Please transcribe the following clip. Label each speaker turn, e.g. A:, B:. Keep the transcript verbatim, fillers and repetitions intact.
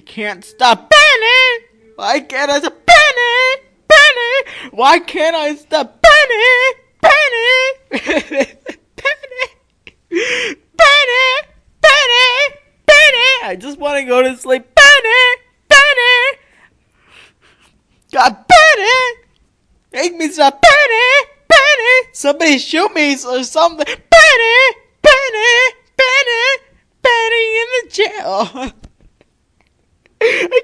A: can't stop Benny. Why can't I stop Benny? Benny. Why can't I stop Benny? Benny. Benny. Benny. Benny. Benny. I just want to go to sleep. Benny. Benny. God, Benny. Make me stop. Benny. Benny. Somebody shoot me or something. Benny. Benny. Benny. Benny in the jail. I